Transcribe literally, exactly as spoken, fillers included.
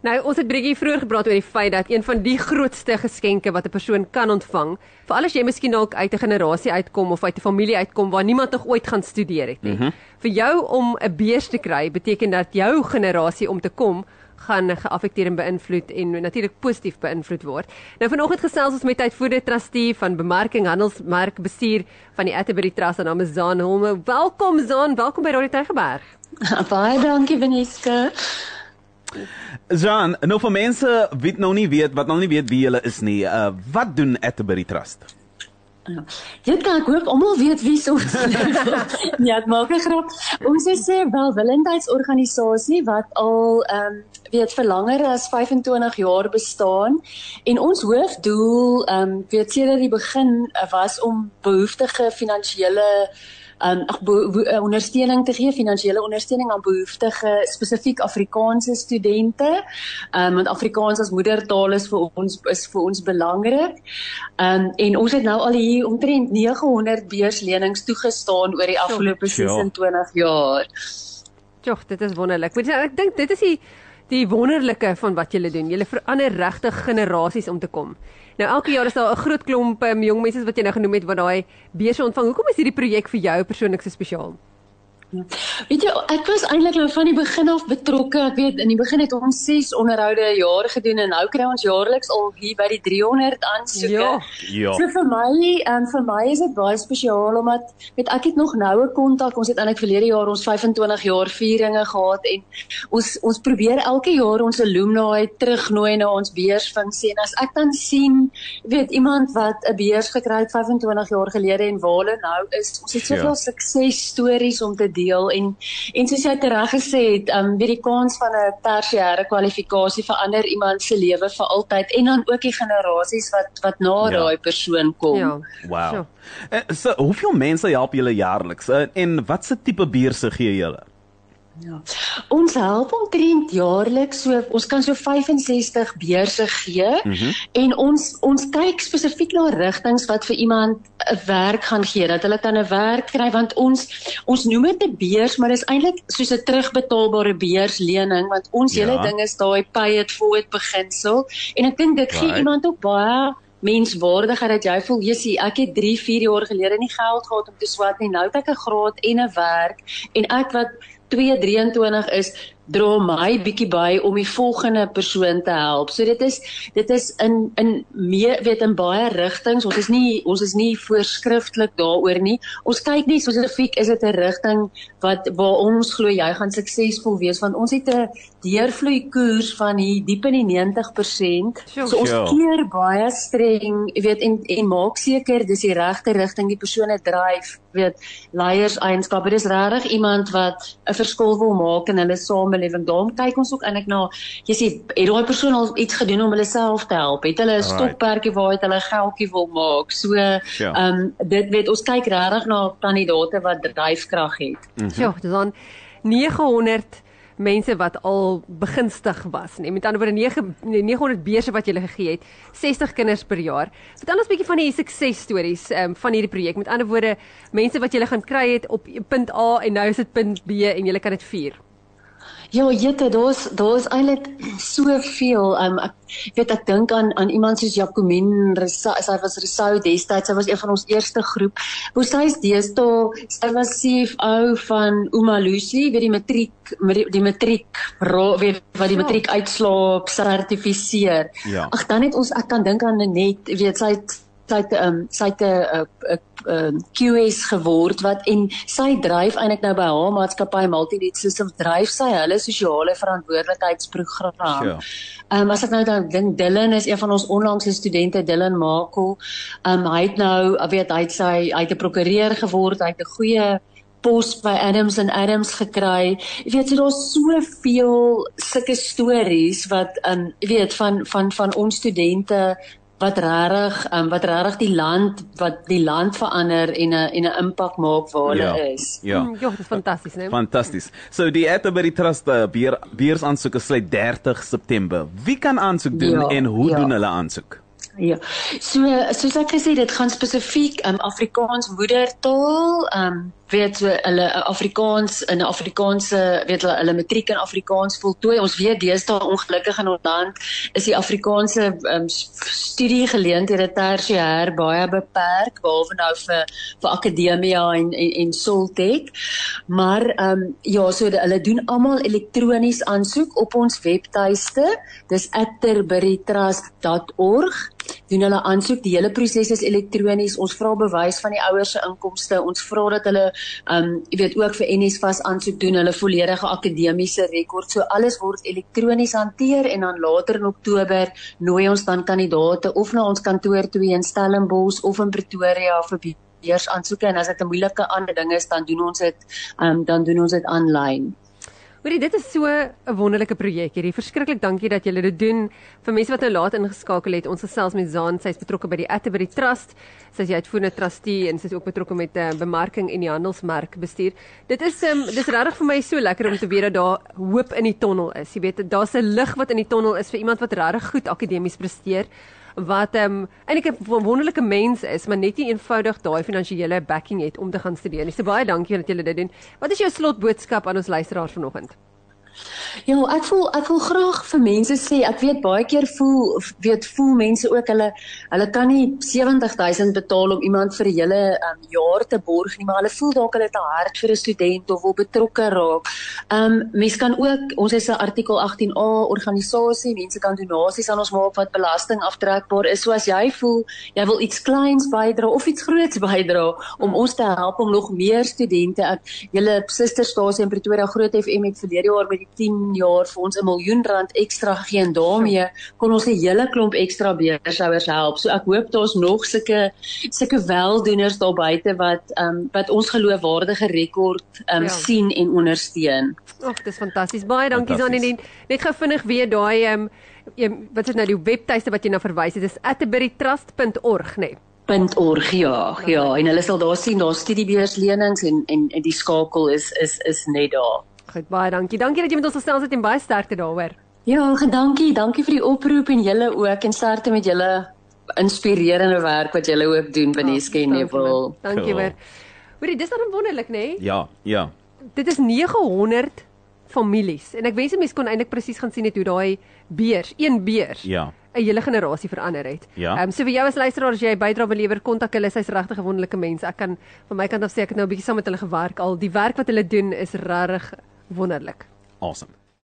Nou, ons het Briggie vroeër gepraat oor die feit dat een van die grootste geskenke wat 'n persoon kan ontvang, veral as jy miskien dalk uit 'n generasie uitkom of uit 'n familie uitkom waar niemand nog ooit gaan studeer het nie. Mm -hmm. Vir jou om 'n beurs te kry, beteken dat jou generasie om te kom gaan geaffekteer en beïnvloed en natuurlik positief beïnvloed word. Nou vanoggend gesels ons met uitvoerende trustee van bemarking, handelsmerkbestuur van die Atterbury Trust, en naam is Zaan Holme. Welkom Zaan, welkom by Radio Tygerberg. Baie dankie Veneska. Zaan, nou vir mense wat nou nie weet, wat nou nie weet wie julle is nie, uh, wat doen Atterbury Trust? Jy kan ek hoop almal weet wie is ons. Ja, ek maak 'n grap. Ons is 'n welwillendheidsorganisasie wat al ehm um, weet vir langer as vyfentwintig jaar bestaan, en ons hoofdoel ehm um, weet sedert die begin was om behoeftige finansiële Um, ach, be, be, ondersteuning te gee, finansiële ondersteuning aan behoeftige, spesifiek Afrikaanse studente, um, want Afrikaans as moedertaal is vir ons is vir ons belangrik. Um, en ons het nou al hier omtrent nege honderd beurslenings toegestaan oor die afgelope sesentwintig jaar. Tjoh, dit is wonderlik. Ek dink dit is die die wonderlike van wat julle doen. Julle verander regtig generasies om te kom. Nou elke jaar is daar 'n groot klomp um, jong mense wat jy nou genoem het wat daai beurse ontvang. Hoekom is hierdie projek vir jou persoonlik so spesiaal? Ja. Weet jy, ek was eintlik nou van die begin af betrokke. Ek weet, in die begin het ons ses onderhoude 'n jaar gedoen, en nou kry ons jaarliks al hier by die driehonderd aansoeke. Ja. Ja. So vir my, en vir my is dit baie spesiaal, omdat weet ek het nog noue kontak. Ons het eintlik verlede jaar ons vyfentwintig jaar vieringe gehad, en ons ons probeer elke jaar ons alumni terugnooi na ons beursfunksie. En as ek dan sien, weet iemand wat 'n beurs gekry het vyfentwintig jaar gelede en waar hulle nou is, ons het soveel ja. suksesstories om te deel. En, en soos jy tereg gesê het, um, weet die kans van 'n tersiêre kwalifikasie verander iemand se lewe vir altyd, en dan ook die generasies wat wat na ja. daai persoon kom. Ja. Wow. Sure. Uh, so, hoeveel mense help julle jaarliks, uh, en wat se tipe beurse gee julle? Ja. Ons help omtrent jaarliks, so ons kan so vyfensestig beurse gee, mm-hmm. en ons ons kyk spesifiek na rigtings wat vir iemand 'n werk gaan gee, dat hulle kan 'n werk kry, want ons ons noem dit 'n beurs, maar dis eintlik soos 'n terugbetaalbare beurslening, want ons ja. hele ding is daai pay it forward beginsel, en ek dink dit right. gee iemand ook baie menswaardigheid, dat jy voel, jessie, ek het drie, vier jaar gelede nie geld gehad om te swat nie, nou het ek 'n graad en 'n werk, en ek wat twee drieëntwintig is, dra my bietjie by om die volgende persoon te help. So dit is dit is in in meer weet in baie rigtings. Ons is nie ons is nie voorskriftelik daaroor nie. Ons kyk nie spesifiek is dit 'n rigting wat waar ons glo jy gaan suksesvol wees, want ons het 'n deurvloei koers van hier diep in die negentig persent. Sure. So ons Sure. keer baie streng, weet en en maak seker dis die regte rigting, die persone dryf, weet leierseienskappe. Dis regtig iemand wat 'n verskil wil maak in hulle saam belewing. Daarom kyk ons ook eintlik na, jy sê, het daai persoon al iets gedoen om hulle self te help? Het hulle 'n stokperdjie waar hulle geldjie wil maak? So, ehm ja. um, dit weet ons kyk regtig na kandidaate wat dryfkrag het. Mm -hmm. Ja, dis dan negehonderd mense wat al begunstig was, nee, met ander woorde negehonderd beurse wat jy gegee het, sestig kinders per jaar. Vertel ons 'n bietjie van die suksesstories um, van hierdie projek. Met ander woorde, mense wat jy gaan kry het op punt A en nou is dit punt B en jy kan dit vier. Ja, jette, daar's daar's eintlik soveel. Um, ek weet ek dink aan aan iemand soos Jacomien, sy was Rousseau destyds, sy was een van ons eerste groep. Hoe sy is deesdae, sy was C F O van Umalusi, weet die matriek die matriek weet wat die matriek uitslaa sertifiseer. Ja. Ag, dan het ons ek kan dink aan net, weet sy het sy het 'n um, sy het 'n uh, Q S geword wat en sy dryf eintlik nou by haar maatskappy Multinet Systems dryf sy hulle sosiale verantwoordelikheidsprogram. Sure. Um, as ek nou dan dink Dylan is een van ons onlangse studente, Dylan Makel. Um, hy het nou, weet hy het sy hy het 'n prokureur geword, hy het 'n goeie pos by Adams and Adams gekry. Jy weet, so daar's soveel sulke stories wat um, jy weet van van van ons studente wat rarig um, wat rarig die land wat die land verander en 'n en 'n impak maak waar hulle ja, is. Ja, mm, ja, dit is fantasties, né? Fantasties. So die Atterbury Trust uh, beer, beursaansoeke sluit dertig September. Wie kan aansoek doen ja, en hoe ja. doen hulle aansoek? Ja. So soos ek gesê dit gaan spesifiek um, Afrikaans moedertaal, um, weet so hulle Afrikaans in 'n Afrikaanse weet hulle hulle matriek in Afrikaans voltooi. Ons weet deesdae ongelukkig in ons land is die Afrikaanse um, studiegeleenthede tersiêr baie beperk, behalwe nou vir vir akademia en en, en Soltech. Maar um, ja, so de, hulle doen almal elektronies aansoek op ons webtuiste. Dis atterburytrust dot org. Doen hulle aansoek, die hele proses is elektronies. Ons vra bewys van die ouers se inkomste. Ons vra dat hulle um jy weet ook vir N S F A S aansoek doen, hulle volledige akademiese rekord. So alles word elektronies hanteer en dan later in Oktober nooi ons dan kandidaate of na ons kantoor toe in Stellenbosch of in Pretoria vir beursaansoeke, en as dit 'n moeilike ander ding is, dan doen ons dit um dan doen ons dit aanlyn. Hoorie, dit is so 'n wonderlike projek hierdie. Verskriklik dankie dat julle dit doen. Vir mense wat nou laat ingeskakel het, ons gesels met Zaan, sy is betrokke by die Atterbury Trust. Sy is die uitvoerende trustee en sy is ook betrokke met uh, bemarking en die handelsmerk bestuur. Dit is um, dis regtig vir my so lekker om te weet dat daar hoop in die tonnel is. Jy weet, daar's 'n lig wat in die tonnel is vir iemand wat regtig goed akademies presteer, wat um, eintlik 'n wonderlike mens is, maar net nie eenvoudig daai finansiële backing het om te gaan studeer. So baie dankie dat julle dit doen. Wat is jou slotboodskap aan ons luisteraars vanoggend? Ja, ek voel ek wil graag vir mense sê, ek weet baie keer voel weet voel mense ook hulle hulle kan nie sewentig duisend betaal om iemand vir 'n hele um, jaar te borg nie, maar hulle voel dalk hulle het 'n hart vir 'n student of wil betrokke raak. Um mense kan ook, ons is 'n artikel agttien A organisasie, mense kan donasies aan ons maak wat belasting aftrekbaar is. So as jy voel jy wil iets kleins bydra of iets groots bydra om ons te help om nog meer studente, ek julle susterstasie in Pretoria Groot F M het verlede jaar met tien jaar vir ons 'n miljoen rand ekstra gegee, en daarmee kon ons 'n hele klomp ekstra beursouers help. So ek hoop daar's nog sulke sulke weldoeners daar buite wat um, wat ons geloofwaardige rekord um, ja. sien en ondersteun. Ag, dis fantasties. Baie dankie Zaan, en net gou vinnig weer daai um, wat is nou die webtuiste wat jy na verwys het, dis atterburytrust dot org, né? Nee. .org, ja, ja, en hulle sal daar sien, daar studiebeursleenings en, en en die skakel is is is net daar. Goed, baie dankie. Dankie dat jy met ons gesels het en baie sterkte daaroor. Ja, dankie. Dankie vir die oproep en julle ook, en sterkte met julle inspirerende werk wat julle ook doen by Neske en Neville. Dankie weer. Hoorie, dis dan wonderlik, né? Nee? Ja, ja. Dit is nege honderd families en ek wens mense kon eintlik presies gaan sien het hoe daai beurs, een beurs. Ja. 'n hele generasie verander het. Ja. Ehm um, so vir jou as luisteraar, as jy bydra wil lewer, kontak hulle, sy's regtig 'n wonderlike mens. Ek kan van my kant af sê ek het nou 'n bietjie saam met hulle gewerk al. Die werk wat hulle doen is regtig wonderlik. Awesome.